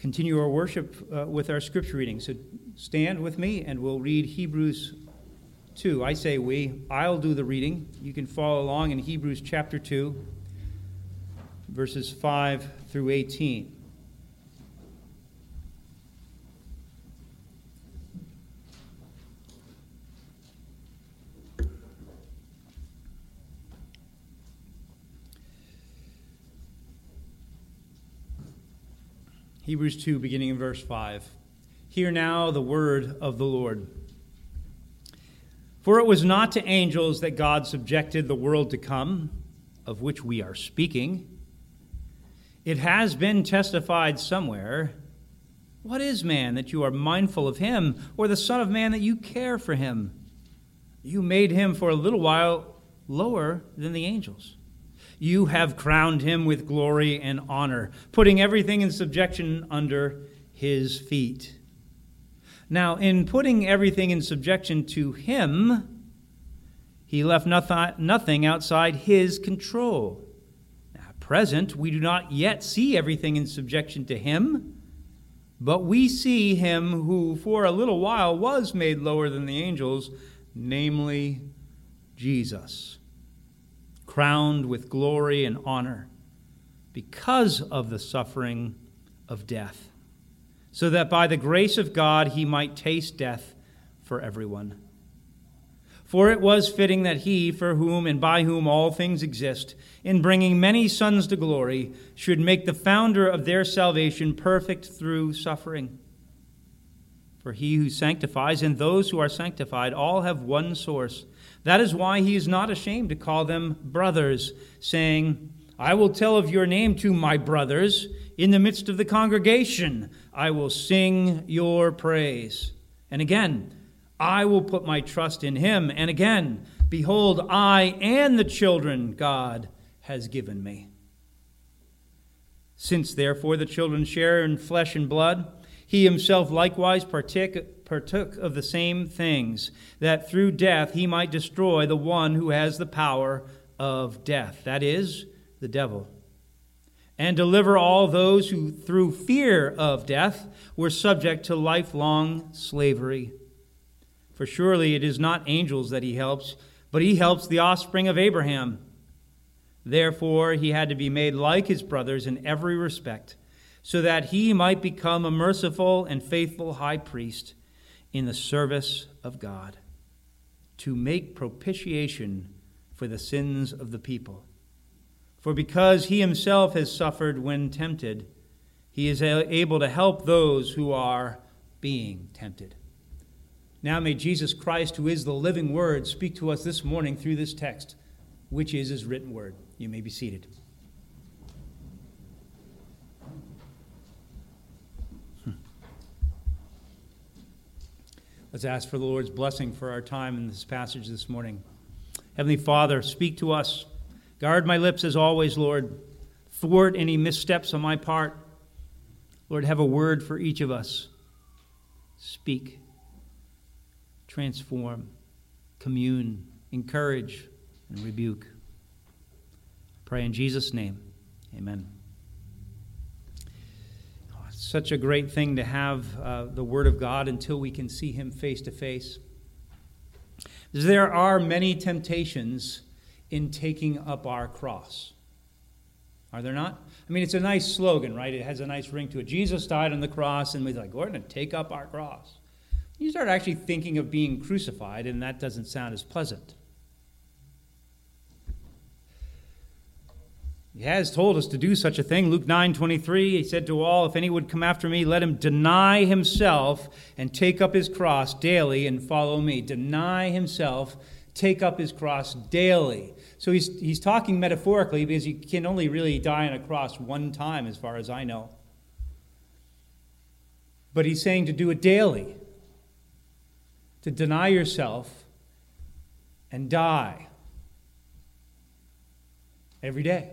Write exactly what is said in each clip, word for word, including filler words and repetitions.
continue our worship uh, with our scripture reading. So stand with me and we'll read Hebrews two. I say we. I'll do the reading. You can follow along in Hebrews chapter two, verses five through eighteen. Hebrews two, beginning in verse five. Hear now the word of the Lord. For it was not to angels that God subjected the world to come, of which we are speaking. It has been testified somewhere, what is man that you are mindful of him, or the Son of Man that you care for him? You made him for a little while lower than the angels. You have crowned him with glory and honor, putting everything in subjection under his feet. Now, in putting everything in subjection to him, he left nothing outside his control. Now, at present, we do not yet see everything in subjection to him, but we see him who for a little while was made lower than the angels, namely Jesus, crowned with glory and honor because of the suffering of death, so that by the grace of God he might taste death for everyone. For it was fitting that he, for whom and by whom all things exist, in bringing many sons to glory, should make the founder of their salvation perfect through suffering. For he who sanctifies and those who are sanctified all have one source. That is why he is not ashamed to call them brothers, saying, I will tell of your name to my brothers. In the midst of the congregation, I will sing your praise. And again, I will put my trust in him. And again, behold, I and the children God has given me. Since therefore the children share in flesh and blood, he himself likewise partook partook of the same things, that through death he might destroy the one who has the power of death, that is, the devil, and deliver all those who through fear of death were subject to lifelong slavery. For surely it is not angels that he helps, but he helps the offspring of Abraham. Therefore he had to be made like his brothers in every respect, so that he might become a merciful and faithful high priest in the service of God, to make propitiation for the sins of the people. For because he himself has suffered when tempted, he is able to help those who are being tempted. Now may Jesus Christ, who is the living word, speak to us this morning through this text, which is his written word. You may be seated. Let's ask for the Lord's blessing for our time in this passage this morning. Heavenly Father, speak to us. Guard my lips as always, Lord. Thwart any missteps on my part. Lord, have a word for each of us. Speak, transform, commune, encourage, and rebuke. Pray in Jesus' name. Amen. Such a great thing to have uh, the Word of God until we can see Him face to face. There are many temptations in taking up our cross. Are there not? I mean, it's a nice slogan, right? It has a nice ring to it. Jesus died on the cross, and we're like, we're going to take up our cross. You start actually thinking of being crucified, and that doesn't sound as pleasant. He has told us to do such a thing. Luke nine twenty-three, he said to all, if any would come after me, let him deny himself and take up his cross daily and follow me. Deny himself, take up his cross daily. So he's he's talking metaphorically because you can only really die on a cross one time as far as I know. But he's saying to do it daily. To deny yourself and die every day.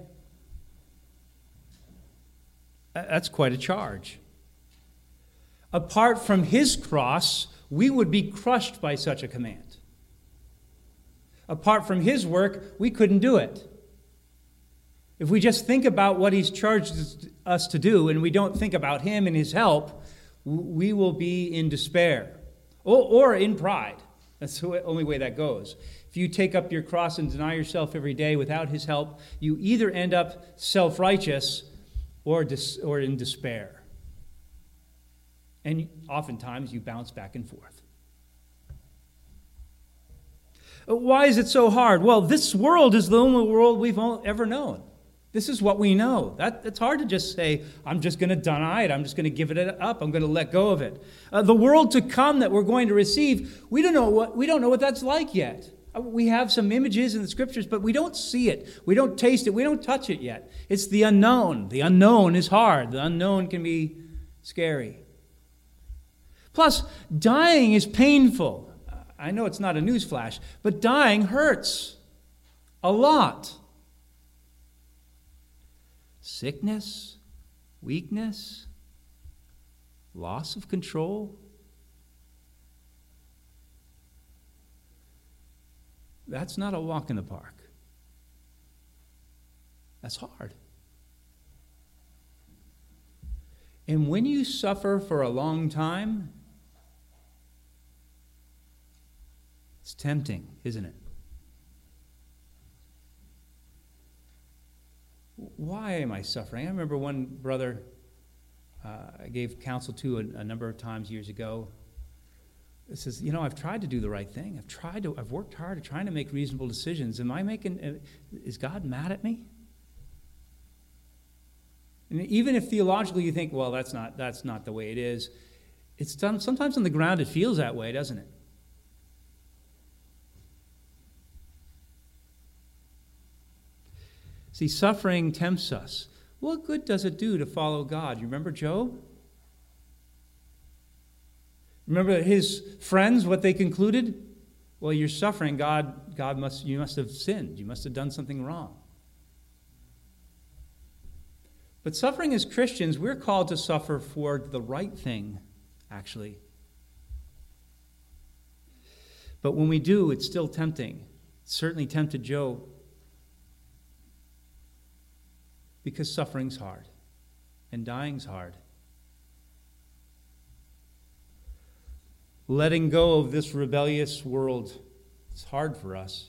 That's quite a charge. Apart from his cross, we would be crushed by such a command. Apart from his work, we couldn't do it. If we just think about what he's charged us to do and we don't think about him and his help, we will be in despair or, or in pride. That's the only way that goes. If you take up your cross and deny yourself every day without his help, you either end up self-righteous or, dis- or in despair. And oftentimes you bounce back and forth. Why is it so hard? Well, this world is the only world we've ever known. This is what we know. That, it's hard to just say, I'm just going to deny it. I'm just going to give it up. I'm going to let go of it. Uh, the world to come that we're going to receive, we don't know what we don't know what that's like yet. Uh, we have some images in the scriptures, but we don't see it. We don't taste it. We don't touch it yet. It's the unknown. The unknown is hard. The unknown can be scary. Plus, dying is painful. I know it's not a newsflash, but dying hurts a lot. Sickness, weakness, loss of control. That's not a walk in the park. That's hard. And when you suffer for a long time, it's tempting, isn't it? Why am I suffering? I remember one brother uh, I gave counsel to a, a number of times years ago. It says, you know, I've tried to do the right thing. I've tried to, I've worked hard at trying to make reasonable decisions. Am I making, is God mad at me? And even if theologically you think, well, that's not, that's not the way it is, it's done, sometimes on the ground it feels that way, doesn't it? See, suffering tempts us. What good does it do to follow God? You remember Job? Remember his friends, what they concluded? Well, you're suffering. God, God must, you must have sinned. You must have done something wrong. But suffering as Christians, we're called to suffer for the right thing, actually. But when we do, it's still tempting. It certainly tempted Job. Because suffering's hard, and dying's hard. Letting go of this rebellious world, it's hard for us.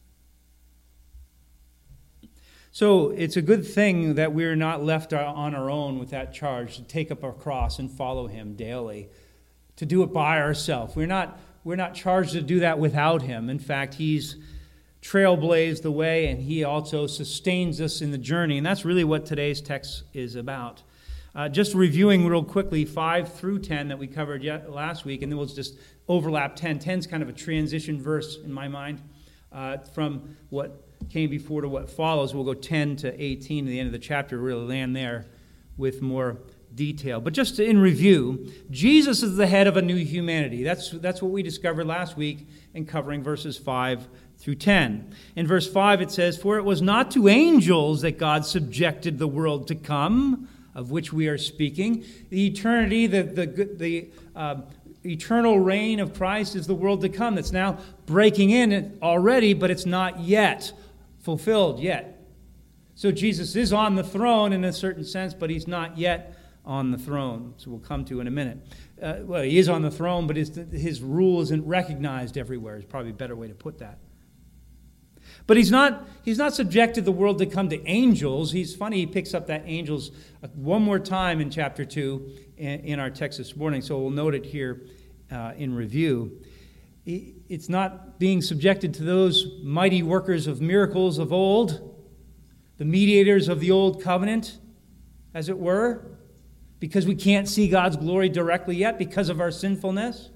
So it's a good thing that we're not left on our own with that charge to take up our cross and follow him daily, to do it by ourselves. We're not, we're not charged to do that without him. In fact, he's trailblazed the way, and he also sustains us in the journey. And that's really what today's text is about. Uh, just reviewing real quickly five through ten that we covered yet last week, and then we'll just overlap ten. ten's kind of a transition verse in my mind uh, from what came before to what follows. We'll go ten to eighteen to the end of the chapter, really land there with more detail. But just in review, Jesus is the head of a new humanity. That's, that's what we discovered last week in covering verses five through ten. In verse five it says, "For it was not to angels that God subjected the world to come, of which we are speaking." The eternity, the, the, the uh, eternal reign of Christ is the world to come that's now breaking in already, but it's not yet fulfilled yet. So Jesus is on the throne in a certain sense, but he's not yet on the throne. So we'll come to in a minute. Uh, well, he is on the throne, but his, his rule isn't recognized everywhere is probably a better way to put that. But he's not, he's not subjected the world to come to angels. He's funny, he picks up that angels one more time in chapter two in, in our text this morning, so we'll note it here uh, in review. It's not being subjected to those mighty workers of miracles of old, the mediators of the old covenant, as it were, because we can't see God's glory directly yet because of our sinfulness.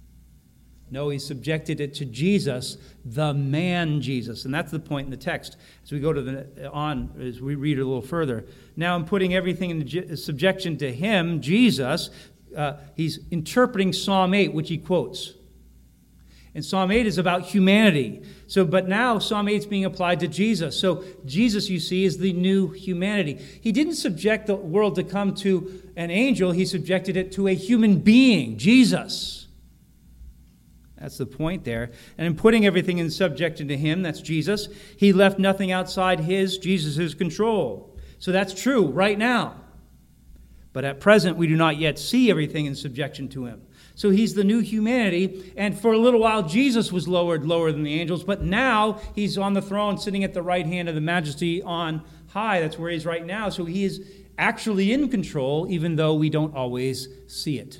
No, he subjected it to Jesus, the man Jesus. And that's the point in the text. As we go to the on, as we read a little further. Now I'm putting everything in subjection to him, Jesus. Uh, he's interpreting Psalm eight, which he quotes. And Psalm eight is about humanity. So, but now Psalm eight is being applied to Jesus. So Jesus, you see, is the new humanity. He didn't subject the world to come to an angel. He subjected it to a human being, Jesus. That's the point there. And in putting everything in subjection to him, that's Jesus, he left nothing outside his, Jesus' control. So that's true right now. But at present, we do not yet see everything in subjection to him. So he's the new humanity, and for a little while, Jesus was lowered lower than the angels, but now he's on the throne, sitting at the right hand of the Majesty on high. That's where he's right now. So he is actually in control, even though we don't always see it.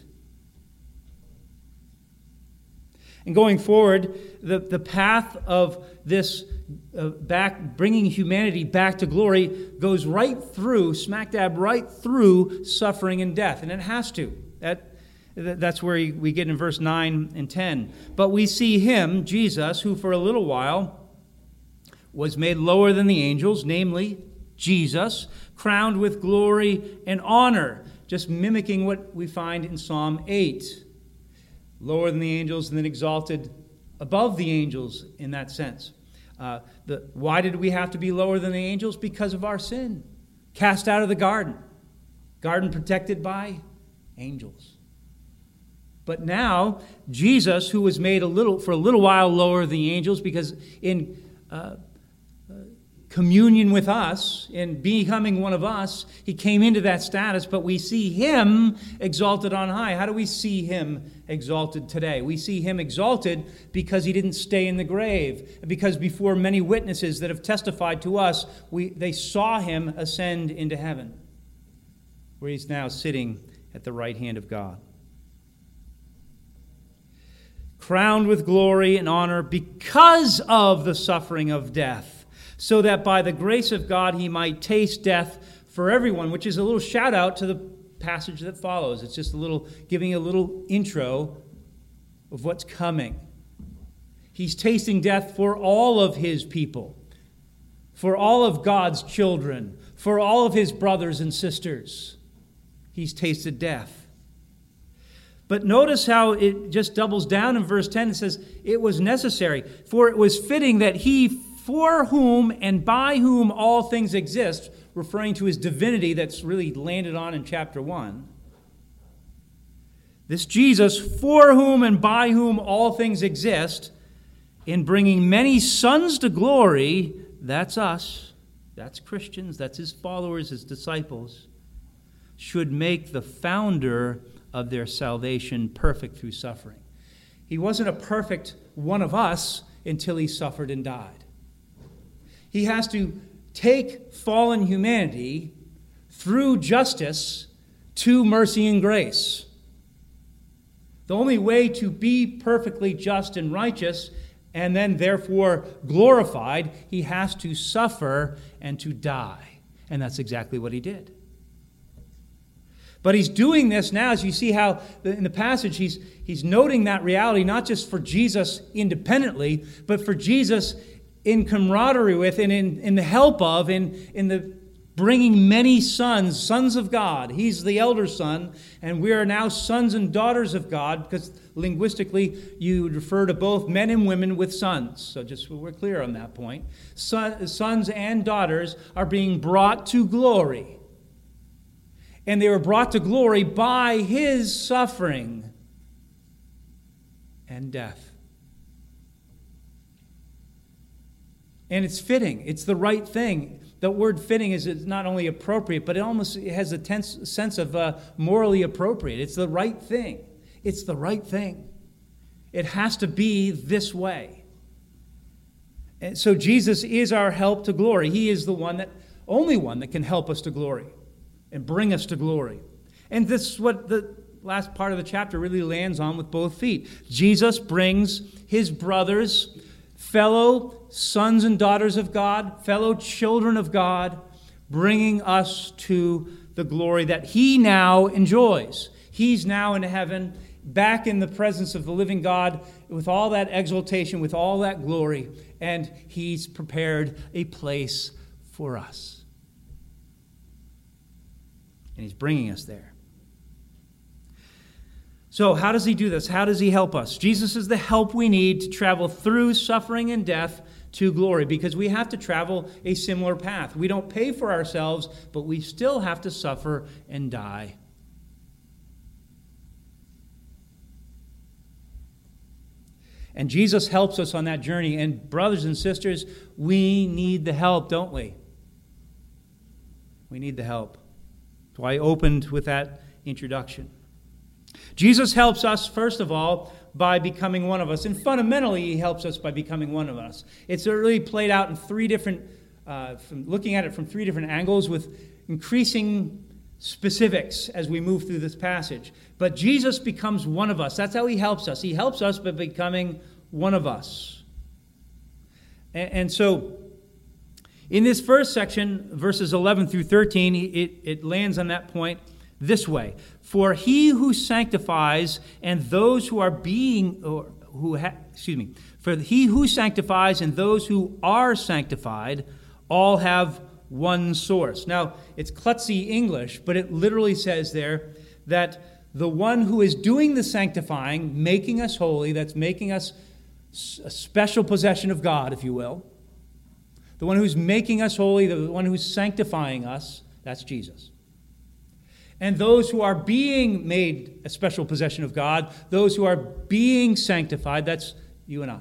And going forward, the, the path of this uh, back, bringing humanity back to glory goes right through, smack dab right through suffering and death. And it has to. That, that's where we get in verse nine and ten. But we see him, Jesus, who for a little while was made lower than the angels, namely Jesus, crowned with glory and honor, just mimicking what we find in Psalm eight. Lower than the angels and then exalted above the angels in that sense. Uh, the, why did we have to be lower than the angels? Because of our sin. Cast out of the garden. Garden protected by angels. But now, Jesus, who was made a little for a little while lower than the angels, because in uh, uh, communion with us, in becoming one of us, he came into that status, but we see him exalted on high. How do we see him exalted today? We see him exalted because he didn't stay in the grave, because before many witnesses that have testified to us, we they saw him ascend into heaven, where he's now sitting at the right hand of God. Crowned with glory and honor because of the suffering of death, so that by the grace of God he might taste death for everyone, which is a little shout out to the passage that follows. It's just a little, giving a little intro of what's coming. He's tasting death for all of his people, for all of God's children, for all of his brothers and sisters. He's tasted death. But notice how it just doubles down in verse ten. It says, it was necessary, for it was fitting that he, for whom and by whom all things exist, referring to his divinity that's really landed on in chapter one. This Jesus, for whom and by whom all things exist, in bringing many sons to glory, that's us, that's Christians, that's his followers, his disciples, should make the founder of their salvation perfect through suffering. He wasn't a perfect one of us until he suffered and died. He has to take fallen humanity through justice to mercy and grace. The only way to be perfectly just and righteous and then therefore glorified, he has to suffer and to die. And that's exactly what he did. But he's doing this now, as you see how in the passage he's, he's noting that reality, not just for Jesus independently, but for Jesus in camaraderie with and in, in the help of, in, in the bringing many sons, sons of God. He's the elder son, and we are now sons and daughters of God, because linguistically you would refer to both men and women with sons. So just so we're clear on that point. Son, sons and daughters are being brought to glory. And they were brought to glory by his suffering and death. And it's fitting. It's the right thing. The word fitting is not only appropriate, but it almost has a tense sense of uh, morally appropriate. It's the right thing. It's the right thing. It has to be this way. And so Jesus is our help to glory. He is the one that, only one that can help us to glory and bring us to glory. And this is what the last part of the chapter really lands on with both feet. Jesus brings his brothers, fellow sons and daughters of God, fellow children of God, bringing us to the glory that he now enjoys. He's now in heaven, back in the presence of the living God, with all that exaltation, with all that glory, and he's prepared a place for us. And he's bringing us there. So how does he do this? How does he help us? Jesus is the help we need to travel through suffering and death to glory, because we have to travel a similar path. We don't pay for ourselves, but we still have to suffer and die. And Jesus helps us on that journey. And brothers and sisters, we need the help, don't we? We need the help. So I opened with that introduction. Jesus helps us, first of all, by becoming one of us. And fundamentally, he helps us by becoming one of us. It's really played out in three different, uh, from looking at it from three different angles with increasing specifics as we move through this passage. But Jesus becomes one of us. That's how he helps us. He helps us by becoming one of us. And, and so, in this first section, verses eleven through thirteen, it, it lands on that point this way. For he who sanctifies and those who are being, or who ha, excuse me, for he who sanctifies and those who are sanctified all have one source. Now, it's klutzy English, but it literally says there that the one who is doing the sanctifying, making us holy, that's making us a special possession of God, if you will, the one who's making us holy, the one who's sanctifying us, that's Jesus. And those who are being made a special possession of God, those who are being sanctified, that's you and I,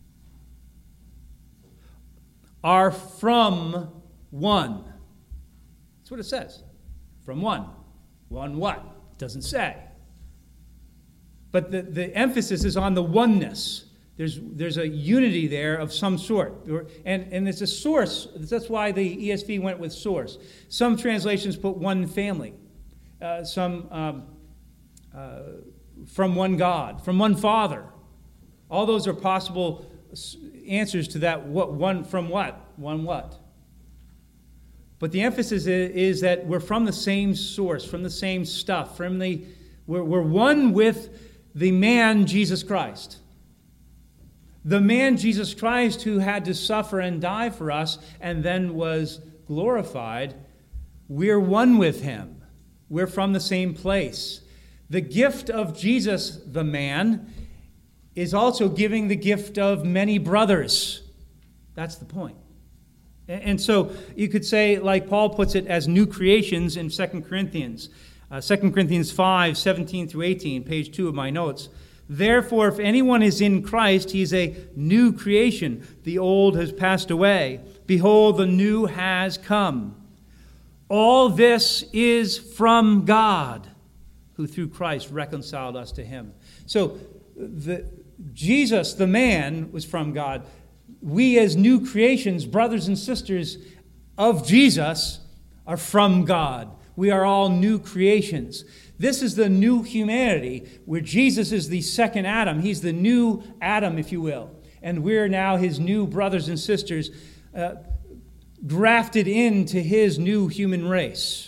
are from one. That's what it says. From one. One what? It doesn't say. But the, the emphasis is on the oneness. There's, there's a unity there of some sort. And, and it's a source. That's why the E S V went with source. Some translations put one family. Uh, some um, uh, from one God, from one Father. All those are possible answers to that. What one from what? One what? But the emphasis is, is that we're from the same source, from the same stuff. From the we're, we're one with the man Jesus Christ. The man Jesus Christ who had to suffer and die for us and then was glorified. We're one with him. We're from the same place. The gift of Jesus, the man, is also giving the gift of many brothers. That's the point. And so you could say, like Paul puts it, as new creations in Second Corinthians. Uh, Second Corinthians five, seventeen through eighteen, page two of my notes. Therefore, if anyone is in Christ, he is a new creation. The old has passed away. Behold, the new has come. All this is from God, who through Christ reconciled us to him. So the, Jesus, the man, was from God. We as new creations, brothers and sisters of Jesus, are from God. We are all new creations. This is the new humanity, where Jesus is the second Adam. He's the new Adam, if you will. And we're now his new brothers and sisters, uh, grafted into his new human race.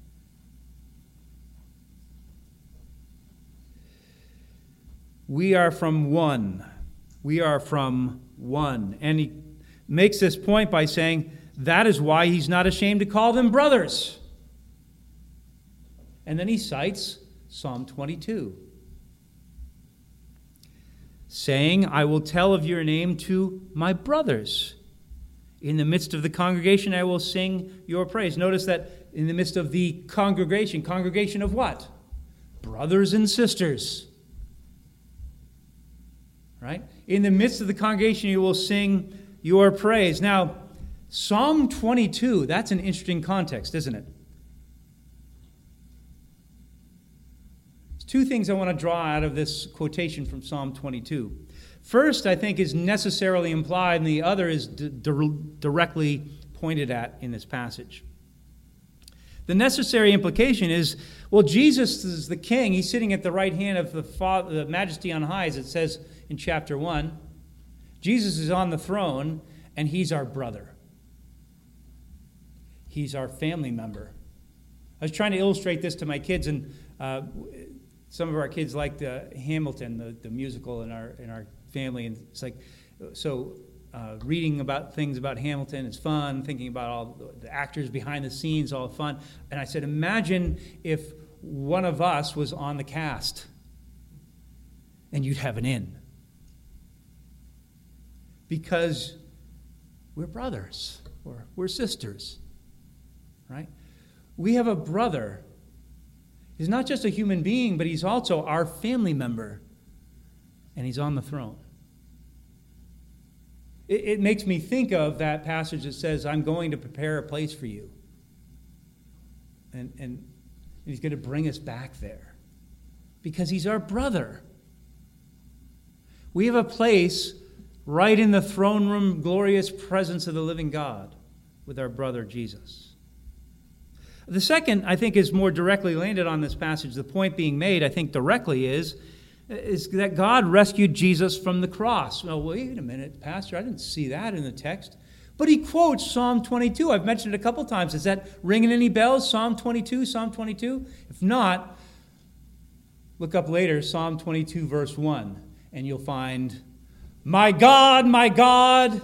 We are from one. We are from one. And he makes this point by saying that is why he's not ashamed to call them brothers. And then he cites Psalm twenty-two, saying, I will tell of your name to my brothers. In the midst of the congregation, I will sing your praise. Notice that in the midst of the congregation, congregation of what? Brothers and sisters. Right? In the midst of the congregation, you will sing your praise. Now, Psalm twenty-two, that's an interesting context, isn't it? There's two things I want to draw out of this quotation from Psalm twenty-two. First, I think, is necessarily implied, and the other is d- d- directly pointed at in this passage. The necessary implication is, well, Jesus is the king. He's sitting at the right hand of the, Father, the Majesty on high, as it says in chapter one. Jesus is on the throne, and he's our brother. He's our family member. I was trying to illustrate this to my kids, and uh, some of our kids liked uh, Hamilton, the, the musical in our in our family, and it's like, so uh, reading about things about Hamilton is fun, thinking about all the actors behind the scenes, all fun. And I said, imagine if one of us was on the cast, and you'd have an in. Because we're brothers, or we're sisters, right? We have a brother. He's not just a human being, but he's also our family member. And he's on the throne. It, it makes me think of that passage that says, I'm going to prepare a place for you. And, and he's going to bring us back there. Because he's our brother. We have a place right in the throne room, glorious presence of the living God with our brother Jesus. The second, I think, is more directly landed on this passage. The point being made, I think, directly is, is that God rescued Jesus from the cross. Well, wait a minute, Pastor, I didn't see that in the text. But he quotes Psalm twenty-two. I've mentioned it a couple times. Is that ringing any bells? Psalm twenty-two, Psalm twenty-two? If not, look up later, Psalm twenty-two, verse one, and you'll find, My God, my God,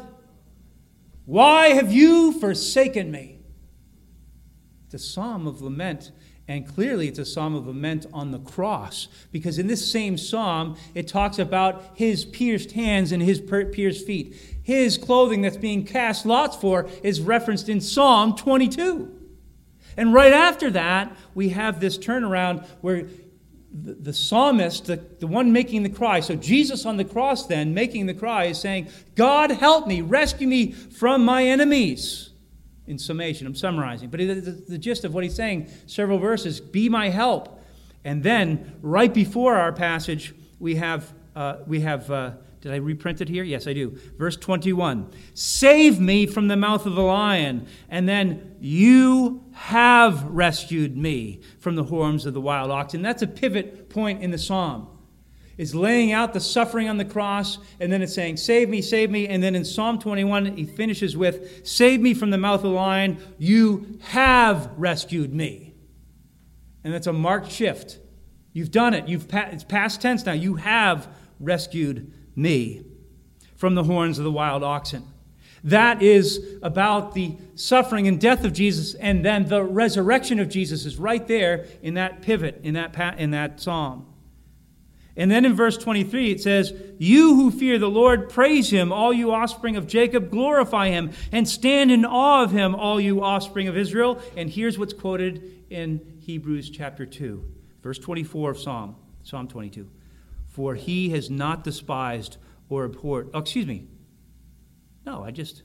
why have you forsaken me? It's a psalm of lament, and clearly it's a psalm of lament on the cross, because in this same psalm, it talks about his pierced hands and his pierced feet. His clothing that's being cast lots for is referenced in Psalm twenty-two. And right after that, we have this turnaround where the, the psalmist, the, the one making the cry, so Jesus on the cross then, making the cry, is saying, God help me, rescue me from my enemies. In summation, I'm summarizing. But the, the, the gist of what he's saying, several verses, be my help. And then, right before our passage, we have, uh, we have uh, did I reprint it here? Yes, I do. Verse twenty-one, save me from the mouth of the lion. And then, you have rescued me from the horns of the wild oxen. That's a pivot point in the psalm. Is laying out the suffering on the cross, and then it's saying, save me, save me. And then in Psalm twenty-one, he finishes with, save me from the mouth of the lion. You have rescued me. And that's a marked shift. You've done it. You've pa- it's past tense now. You have rescued me from the horns of the wild oxen. That is about the suffering and death of Jesus, and then the resurrection of Jesus is right there in that pivot, in that pa- in that psalm. And then in verse twenty-three it says, you who fear the Lord, praise him. All you offspring of Jacob, glorify him. And stand in awe of him, all you offspring of Israel. And here's what's quoted in Hebrews chapter two, verse twenty-four of Psalm, Psalm twenty-two. For he has not despised or abhorred. Oh, excuse me. No, I just...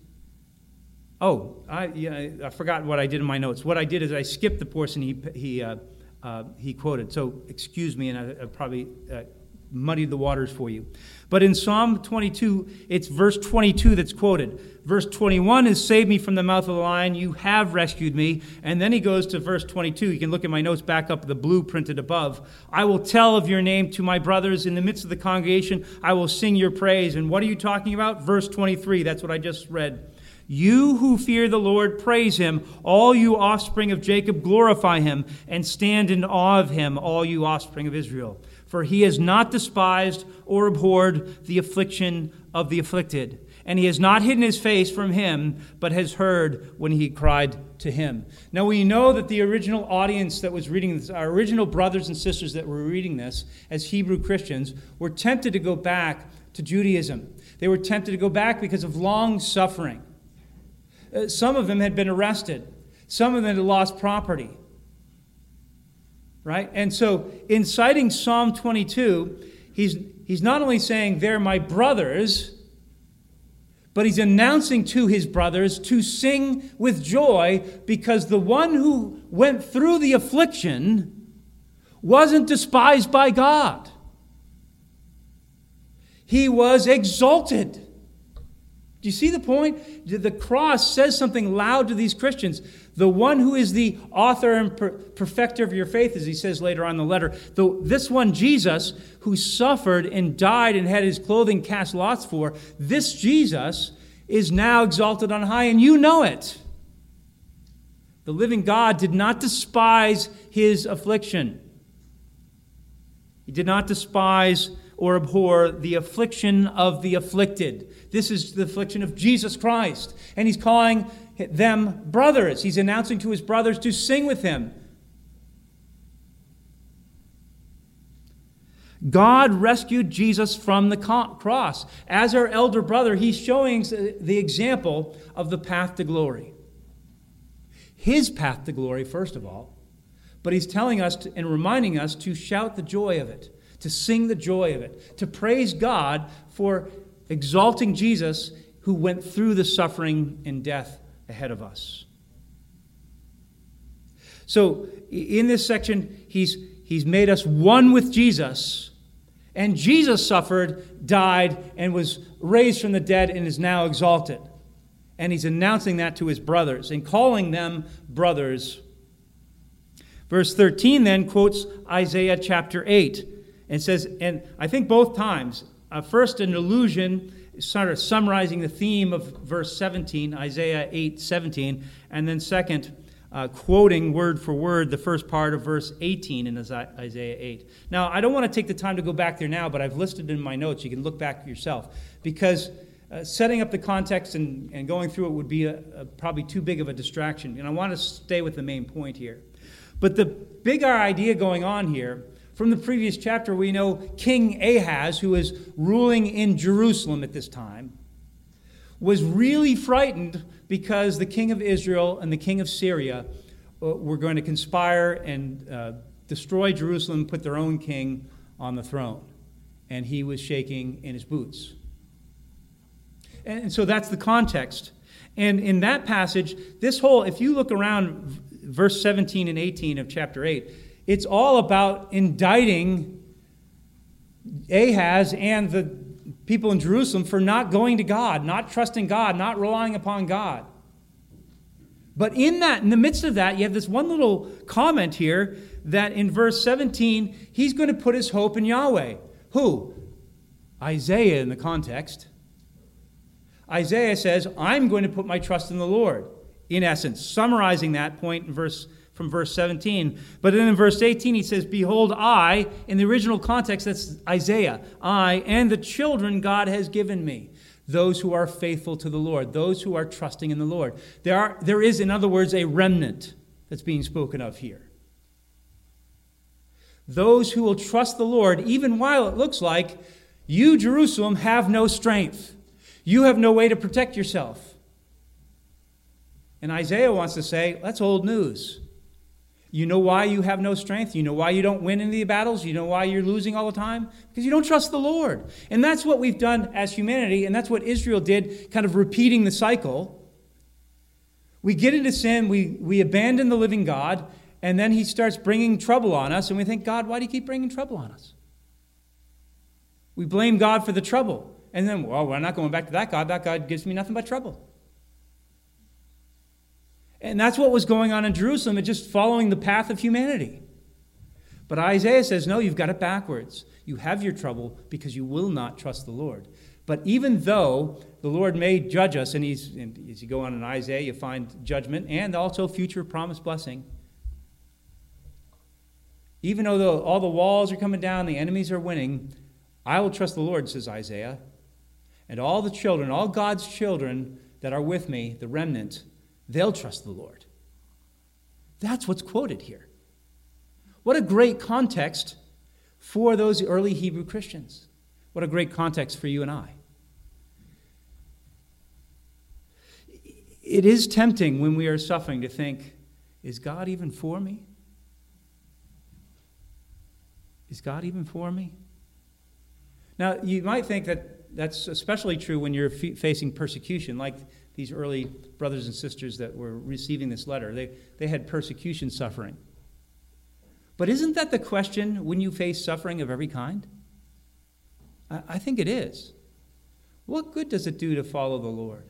Oh, I, yeah, I forgot what I did in my notes. What I did is I skipped the portion he he uh, uh, he quoted. So excuse me, and I, I probably... Uh, muddied the waters for you. But in Psalm twenty-two, it's verse twenty-two that's quoted. Verse twenty-one is, save me from the mouth of the lion, you have rescued me. And then he goes to verse twenty-two. You can look at my notes back up, the blue printed above. I will tell of your name to my brothers. In the midst of the congregation, I will sing your praise. And what are you talking about? Verse twenty-three, that's what I just read. You who fear the Lord, praise him. All you offspring of Jacob, glorify him. And stand in awe of him, all you offspring of Israel. For he has not despised or abhorred the affliction of the afflicted. And he has not hidden his face from him, but has heard when he cried to him. Now we know that the original audience that was reading this, our original brothers and sisters that were reading this as Hebrew Christians, were tempted to go back to Judaism. They were tempted to go back because of long suffering. Uh, some of them had been arrested. Some of them had lost property. Right? And so in citing Psalm twenty-two, he's, he's not only saying they're my brothers, but he's announcing to his brothers to sing with joy because the one who went through the affliction wasn't despised by God. He was exalted. Do you see the point? The cross says something loud to these Christians. The one who is the author and per- perfecter of your faith, as he says later on in the letter, the, this one, Jesus, who suffered and died and had his clothing cast lots for, this Jesus is now exalted on high, and you know it. The living God did not despise his affliction. He did not despise or abhor the affliction of the afflicted. This is the affliction of Jesus Christ. And he's calling them brothers. He's announcing to his brothers to sing with him. God rescued Jesus from the cross. As our elder brother, he's showing the example of the path to glory. His path to glory, first of all. But he's telling us to, and reminding us to shout the joy of it, to sing the joy of it, to praise God for exalting Jesus, who went through the suffering and death ahead of us. So in this section, he's, he's made us one with Jesus. And Jesus suffered, died, and was raised from the dead and is now exalted. And he's announcing that to his brothers and calling them brothers. Verse thirteen then quotes Isaiah chapter eight and says, and I think both times, uh, first an allusion, sort of summarizing the theme of verse seventeen, Isaiah eight seventeen, and then second, Uh, quoting word for word the first part of verse eighteen in Isaiah eight. Now, I don't want to take the time to go back there now, but I've listed in my notes. You can look back yourself. Because uh, setting up the context and, and going through it would be a, a, probably too big of a distraction. And I want to stay with the main point here. But the bigger idea going on here, from the previous chapter, we know King Ahaz, who is ruling in Jerusalem at this time, was really frightened because the king of Israel and the king of Syria were going to conspire and uh, destroy Jerusalem and put their own king on the throne. And he was shaking in his boots. And so that's the context. And in that passage, this whole, if you look around verse seventeen and eighteen of chapter eight, it's all about indicting Ahaz and the people in Jerusalem for not going to God, not trusting God, not relying upon God. But in that, in the midst of that, you have this one little comment here that in verse seventeen, he's going to put his hope in Yahweh. Who? Isaiah in the context. Isaiah says, I'm going to put my trust in the Lord. In essence, summarizing that point in verse from verse seventeen. But then in verse eighteen, he says, behold, I, in the original context, that's Isaiah, I and the children God has given me, those who are faithful to the Lord, those who are trusting in the Lord. There are, there is, in other words, a remnant that's being spoken of here. Those who will trust the Lord, even while it looks like you, Jerusalem, have no strength. You have no way to protect yourself. And Isaiah wants to say, that's old news. You know why you have no strength? You know why you don't win any battles? You know why you're losing all the time? Because you don't trust the Lord. And that's what we've done as humanity, and that's what Israel did, kind of repeating the cycle. We get into sin, we, we abandon the living God, and then he starts bringing trouble on us, and we think, God, why do you keep bringing trouble on us? We blame God for the trouble. And then, well, we're not going back to that God. That God gives me nothing but trouble. And that's what was going on in Jerusalem. It's just following the path of humanity. But Isaiah says, no, you've got it backwards. You have your trouble because you will not trust the Lord. But even though the Lord may judge us, and, he's, and as you go on in Isaiah, you find judgment and also future promised blessing. Even though the, all the walls are coming down, the enemies are winning, I will trust the Lord, says Isaiah. And all the children, all God's children that are with me, the remnant, they'll trust the Lord. That's what's quoted here. What a great context for those early Hebrew Christians. What a great context for you and I. It is tempting when we are suffering to think, is God even for me? Is God even for me? Now, you might think that that's especially true when you're f- facing persecution, like these early brothers and sisters that were receiving this letter. They, they had persecution suffering. But isn't that the question when you face suffering of every kind? I, I think it is. What good does it do to follow the Lord?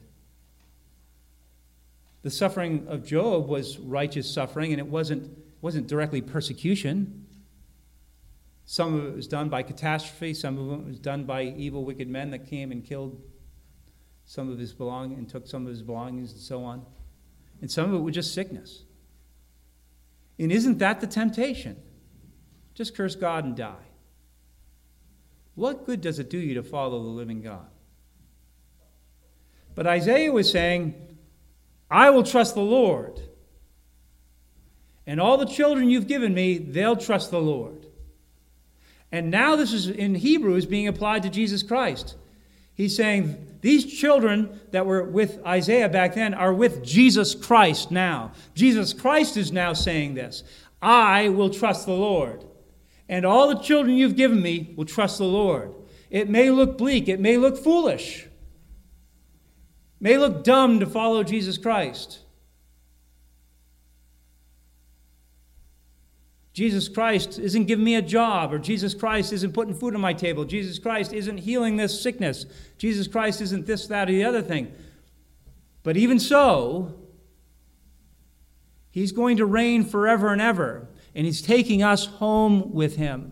The suffering of Job was righteous suffering, and it wasn't, wasn't directly persecution. Some of it was done by catastrophe. Some of it was done by evil, wicked men that came and killed some of his belongings and took some of his belongings and so on. And some of it was just sickness. And isn't that the temptation? Just curse God and die. What good does it do you to follow the living God? But Isaiah was saying, I will trust the Lord. And all the children you've given me, they'll trust the Lord. And now this is in Hebrew is being applied to Jesus Christ. He's saying these children that were with Isaiah back then are with Jesus Christ now. Jesus Christ is now saying this. I will trust the Lord. And all the children you've given me will trust the Lord. It may look bleak. It may look foolish. may look dumb to follow Jesus Christ. Jesus Christ isn't giving me a job, or Jesus Christ isn't putting food on my table. Jesus Christ isn't healing this sickness. Jesus Christ isn't this, that, or the other thing. But even so, he's going to reign forever and ever, and he's taking us home with him.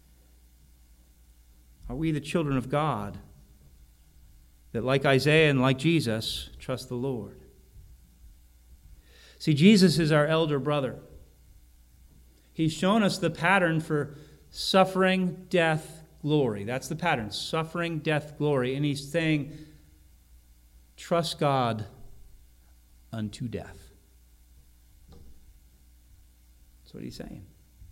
Are we the children of God that, like Isaiah and like Jesus, trust the Lord? See, Jesus is our elder brother. He's shown us the pattern for suffering, death, glory. That's the pattern, suffering, death, glory. And he's saying, trust God unto death. That's what he's saying.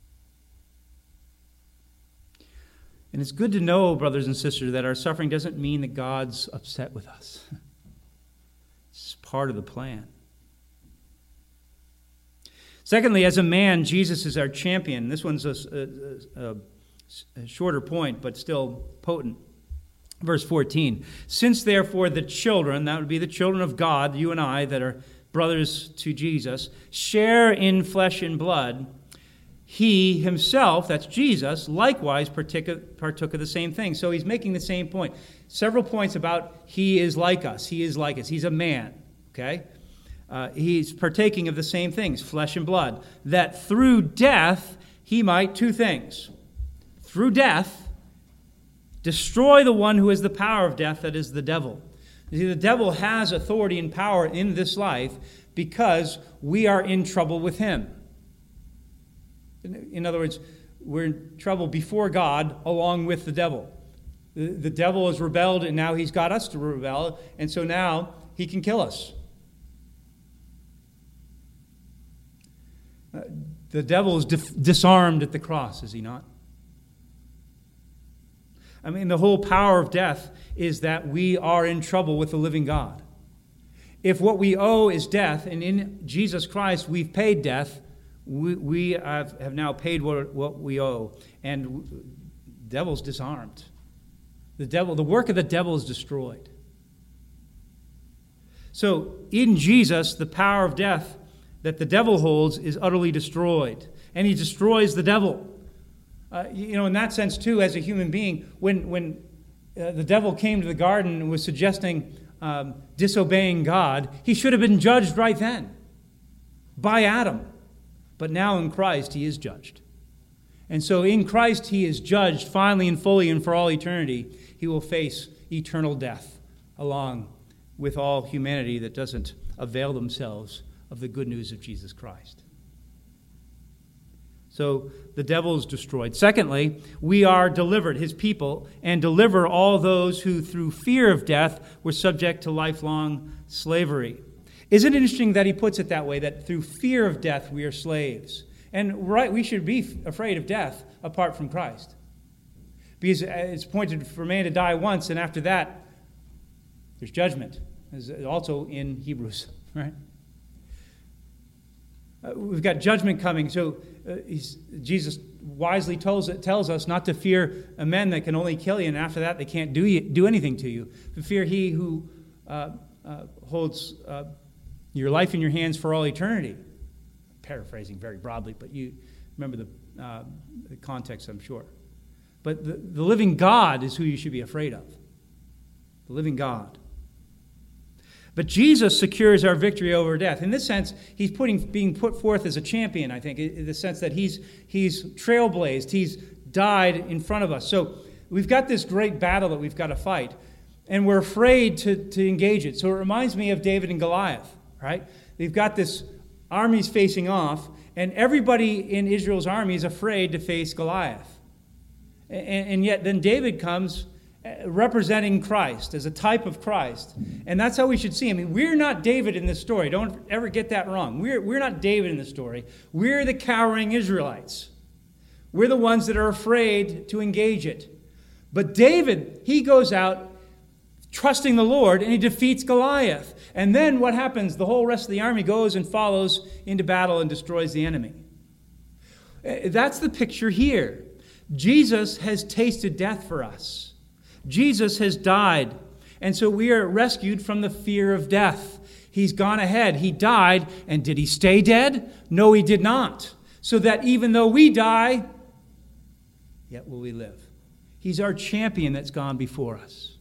And it's good to know, brothers and sisters, that our suffering doesn't mean that God's upset with us. It's part of the plan. Secondly, as a man, Jesus is our champion. This one's a, a, a, a shorter point, but still potent. Verse fourteen. Since therefore the children, that would be the children of God, you and I, that are brothers to Jesus, share in flesh and blood, he himself, that's Jesus, likewise partook, partook of the same thing. So he's making the same point. Several points about he is like us. He is like us. He's a man, okay? Uh, he's partaking of the same things, flesh and blood, that through death he might, two things. Through death, destroy the one who has the power of death, that is the devil. You see, the devil has authority and power in this life because we are in trouble with him. In other words, we're in trouble before God along with the devil. The, the devil has rebelled, and now he's got us to rebel, and so now he can kill us. Uh, the devil is dif- disarmed at the cross, is he not? I mean, the whole power of death is that we are in trouble with the living God. If what we owe is death, and in Jesus Christ we've paid death, we, we have, have now paid what, what we owe. And the devil's disarmed. The devil, the work of the devil is destroyed. So in Jesus, the power of death that the devil holds is utterly destroyed. And he destroys the devil. Uh, you know, in that sense, too, as a human being, when, when uh, the devil came to the garden and was suggesting um, disobeying God, he should have been judged right then by Adam. But now in Christ, he is judged. And so in Christ, he is judged finally and fully and for all eternity. He will face eternal death along with all humanity that doesn't avail themselves of the good news of Jesus Christ. So the devil is destroyed. Secondly, we are delivered, his people, and deliver all those who through fear of death were subject to lifelong slavery. Isn't it interesting that he puts it that way, that through fear of death we are slaves? And right, we should be afraid of death apart from Christ. Because it's appointed for man to die once, and after that, there's judgment. As also in Hebrews, right? Uh, we've got judgment coming. So uh, he's, Jesus wisely tells, tells us not to fear a men that can only kill you, and after that they can't do, you, do anything to you. But fear he who uh, uh, holds uh, your life in your hands for all eternity. Paraphrasing very broadly, but you remember the, uh, the context, I'm sure. But the, the living God is who you should be afraid of. The living God. But Jesus secures our victory over death. In this sense, he's putting, being put forth as a champion, I think, in the sense that he's, he's trailblazed. He's died in front of us. So we've got this great battle that we've got to fight, and we're afraid to, to engage it. So it reminds me of David and Goliath, right? They've got this armies facing off, and everybody in Israel's army is afraid to face Goliath. And, and yet then David comes representing Christ, as a type of Christ. And that's how we should see him. I mean, we're not David in this story. Don't ever get that wrong. We're, we're not David in this story. We're the cowering Israelites. We're the ones that are afraid to engage it. But David, he goes out trusting the Lord, and he defeats Goliath. And then what happens? The whole rest of the army goes and follows into battle and destroys the enemy. That's the picture here. Jesus has tasted death for us. Jesus has died. And so we are rescued from the fear of death. He's gone ahead. He died. And did he stay dead? No, he did not. So that even though we die, yet will we live. He's our champion that's gone before us.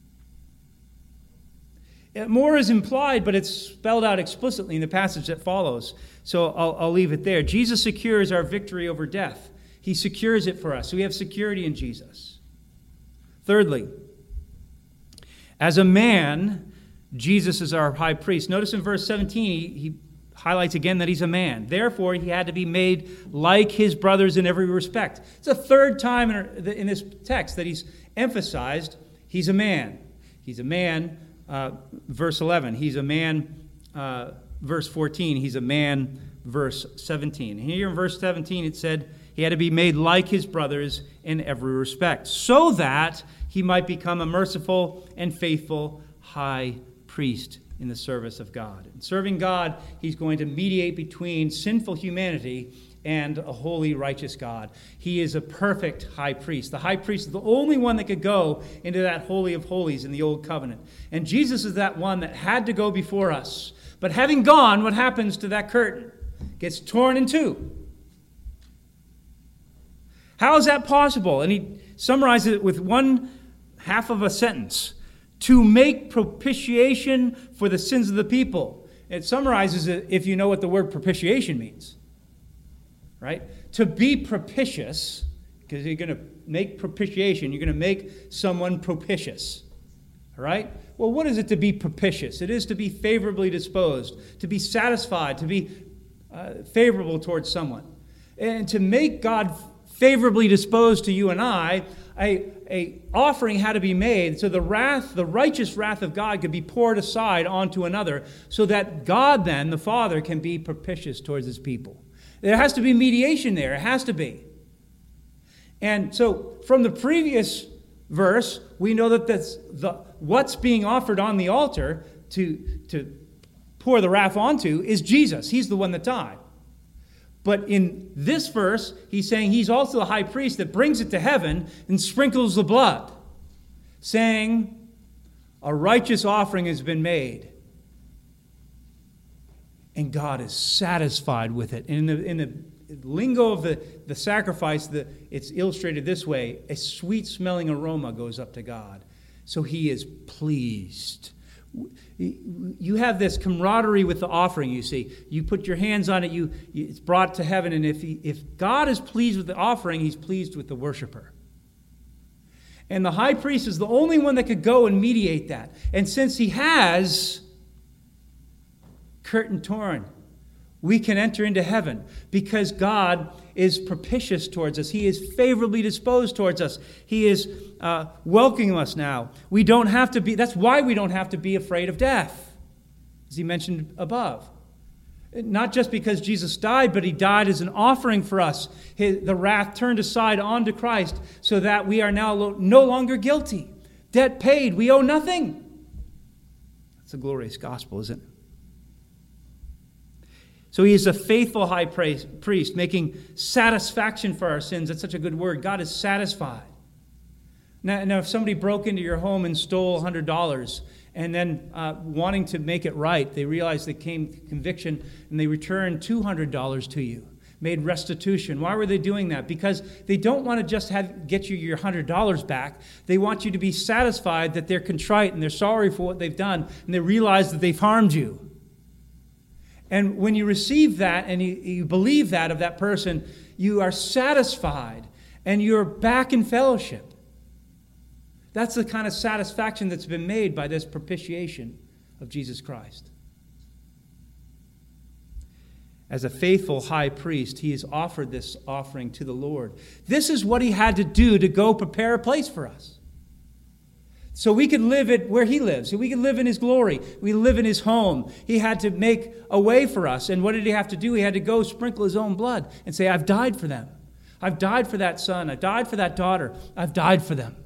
More is implied, but it's spelled out explicitly in the passage that follows. So I'll, I'll leave it there. Jesus secures our victory over death. He secures it for us. So we have security in Jesus. Thirdly, as a man, Jesus is our high priest. Notice in verse seventeen, he, he highlights again that he's a man. Therefore, he had to be made like his brothers in every respect. It's a third time in, in this text that he's emphasized he's a man. He's a man, uh, verse eleven. He's a man, uh, verse fourteen. He's a man, verse seventeen. Here in verse seventeen, it said he had to be made like his brothers in every respect, so that he might become a merciful and faithful high priest in the service of God. In serving God, he's going to mediate between sinful humanity and a holy, righteous God. He is a perfect high priest. The high priest is the only one that could go into that holy of holies in the old covenant. And Jesus is that one that had to go before us. But having gone, what happens to that curtain? It gets torn in two. How is that possible? And he summarizes it with one half of a sentence. To make propitiation for the sins of the people. It summarizes it if you know what the word propitiation means. Right? To be propitious, because you're going to make propitiation, you're going to make someone propitious. All right? Well, what is it to be propitious? It is to be favorably disposed, to be satisfied, to be uh, favorable towards someone. And to make God favorably disposed to you and I, a, a offering had to be made so the wrath, the righteous wrath of God could be poured aside onto another, so that God then, the Father, can be propitious towards his people. There has to be mediation there. It has to be. And so from the previous verse, we know that that's the, what's being offered on the altar to, to pour the wrath onto is Jesus. He's the one that died. But in this verse, he's saying he's also the high priest that brings it to heaven and sprinkles the blood, saying a righteous offering has been made. And God is satisfied with it. And in the, in the lingo of the, the sacrifice, the, it's illustrated this way. A sweet-smelling aroma goes up to God. So he is pleased. You have this camaraderie with the offering, you see. You put your hands on it, you, it's brought to heaven. And if, he, if God is pleased with the offering, he's pleased with the worshiper. And the high priest is the only one that could go and mediate that. And since he has... curtain torn, we can enter into heaven because God is propitious towards us. He is favorably disposed towards us. He is uh, welcoming us now. We don't have to be, that's why we don't have to be afraid of death, as he mentioned above. Not just because Jesus died, but he died as an offering for us. His, the wrath turned aside onto Christ so that we are now lo- no longer guilty. Debt paid. We owe nothing. That's a glorious gospel, isn't it? So he is a faithful high priest, making satisfaction for our sins. That's such a good word. God is satisfied. Now, now if somebody broke into your home and stole one hundred dollars, and then uh, wanting to make it right, they realized they came to conviction, and they returned two hundred dollars to you, made restitution. Why were they doing that? Because they don't want to just have get you your one hundred dollars back. They want you to be satisfied that they're contrite and they're sorry for what they've done, and they realize that they've harmed you. And when you receive that and you, you believe that of that person, you are satisfied and you're back in fellowship. That's the kind of satisfaction that's been made by this propitiation of Jesus Christ. As a faithful high priest, he has offered this offering to the Lord. This is what he had to do to go prepare a place for us. So we could live it where he lives. So we could live in his glory. We live in his home. He had to make a way for us. And what did he have to do? He had to go sprinkle his own blood and say, I've died for them. I've died for that son. I've died for that daughter. I've died for them.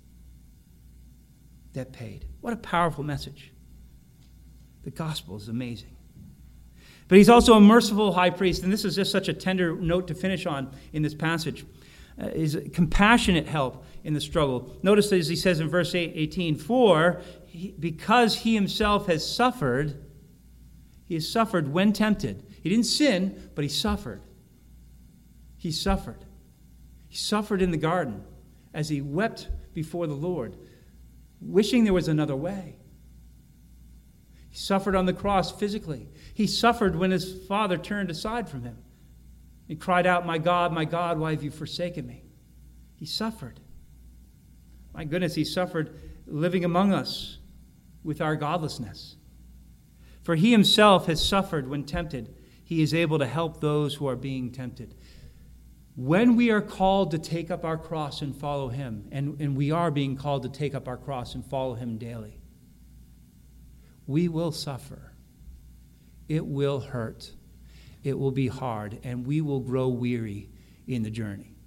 Debt paid. What a powerful message. The gospel is amazing. But he's also a merciful high priest. And this is just such a tender note to finish on in this passage. uh, is compassionate help in the struggle. Notice as he says in verse eighteen, for he, because he himself has suffered, he has suffered when tempted. He didn't sin, but he suffered. He suffered. He suffered in the garden as he wept before the Lord, wishing there was another way. He suffered on the cross physically. He suffered when his Father turned aside from him. He cried out, my God, my God, why have you forsaken me? He suffered. My goodness, he suffered living among us with our godlessness. For he himself has suffered when tempted. He is able to help those who are being tempted. When we are called to take up our cross and follow him, and, and we are being called to take up our cross and follow him daily, we will suffer. It will hurt. It will be hard, and we will grow weary in the journey.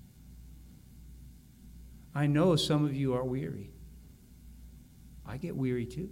I know some of you are weary. I get weary too.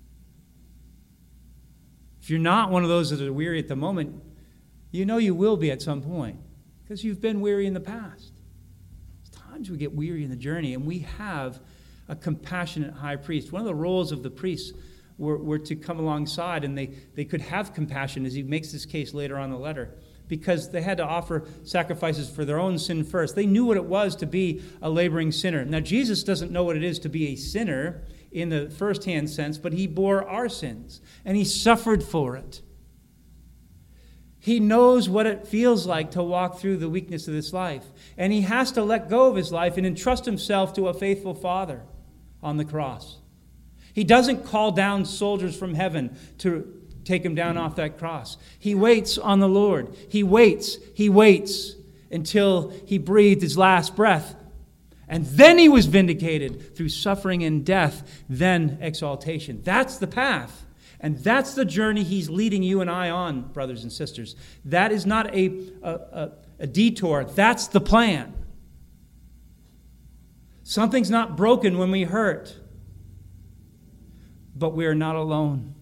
If you're not one of those that are weary at the moment, you know you will be at some point because you've been weary in the past. There's times we get weary in the journey, and we have a compassionate high priest. One of the roles of the priests were, were to come alongside, and they, they could have compassion, as he makes this case later on in the letter, because they had to offer sacrifices for their own sin first. They knew what it was to be a laboring sinner. Now, Jesus doesn't know what it is to be a sinner in the first-hand sense, but he bore our sins, and he suffered for it. He knows what it feels like to walk through the weakness of this life, and he has to let go of his life and entrust himself to a faithful Father on the cross. He doesn't call down soldiers from heaven to take him down off that cross. He waits on the Lord. He waits, he waits until he breathed his last breath. And then he was vindicated through suffering and death, then exaltation. That's the path. And that's the journey he's leading you and I on, brothers and sisters. That is not a, a, a, a detour. That's the plan. Something's not broken when we hurt. But we are not alone.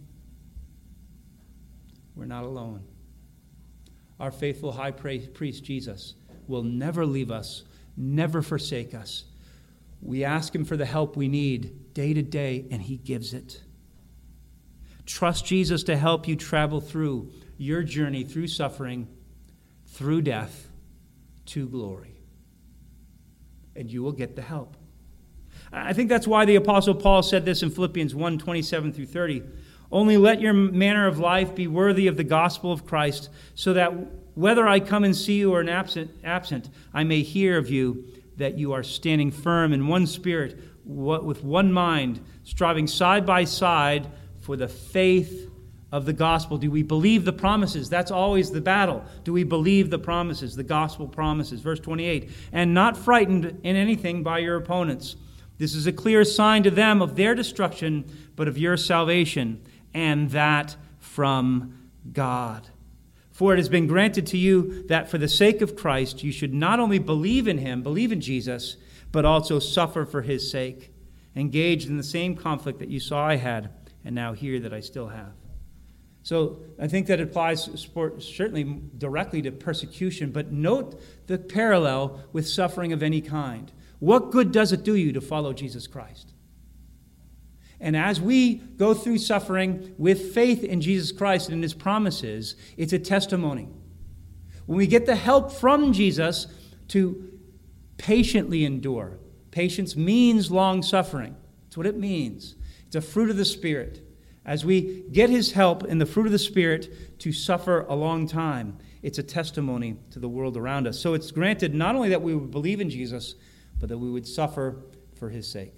We're not alone. Our faithful high priest, Jesus, will never leave us, never forsake us. We ask him for the help we need day to day, and he gives it. Trust Jesus to help you travel through your journey through suffering, through death, to glory. And you will get the help. I think that's why the Apostle Paul said this in Philippians one, twenty-seven through thirty. Only let your manner of life be worthy of the gospel of Christ, so that whether I come and see you or an absent, absent, I may hear of you that you are standing firm in one spirit, with one mind, striving side by side for the faith of the gospel. Do we believe the promises? That's always the battle. Do we believe the promises, the gospel promises? Verse twenty-eight, and not frightened in anything by your opponents. This is a clear sign to them of their destruction, but of your salvation, and that from God. For it has been granted to you that for the sake of Christ you should not only believe in him, believe in Jesus, but also suffer for his sake, engaged in the same conflict that you saw I had, and now hear that I still have. So I think that applies certainly directly to persecution, but note the parallel with suffering of any kind. What good does it do you to follow Jesus Christ? And as we go through suffering with faith in Jesus Christ and in his promises, it's a testimony. When we get the help from Jesus to patiently endure, patience means long suffering. That's what it means. It's a fruit of the Spirit. As we get his help in the fruit of the Spirit to suffer a long time, it's a testimony to the world around us. So it's granted not only that we would believe in Jesus, but that we would suffer for his sake.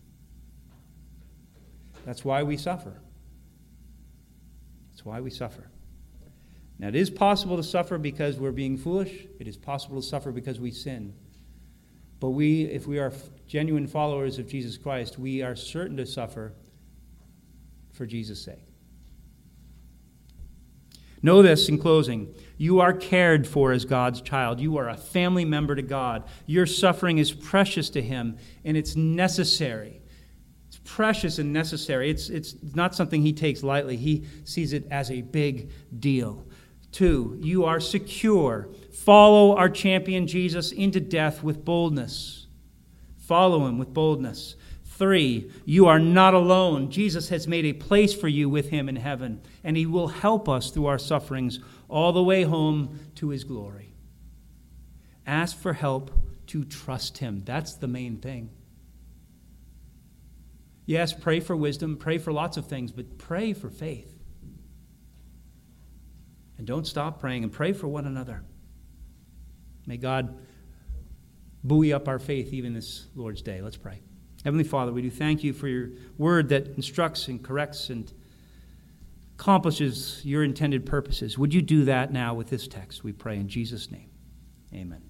That's why we suffer. That's why we suffer. Now, it is possible to suffer because we're being foolish. It is possible to suffer because we sin. But we, if we are genuine followers of Jesus Christ, we are certain to suffer for Jesus' sake. Know this in closing. You are cared for as God's child. You are a family member to God. Your suffering is precious to him, and it's necessary. It's precious and necessary. It's, it's not something he takes lightly. He sees it as a big deal. Two, you are secure. Follow our champion Jesus into death with boldness. Follow him with boldness. Three, you are not alone. Jesus has made a place for you with him in heaven, and he will help us through our sufferings all the way home to his glory. Ask for help to trust him. That's the main thing. Yes, pray for wisdom, pray for lots of things, but pray for faith. And don't stop praying, and pray for one another. May God buoy up our faith even this Lord's Day. Let's pray. Heavenly Father, we do thank you for your word that instructs and corrects and accomplishes your intended purposes. Would you do that now with this text, we pray in Jesus' name. Amen.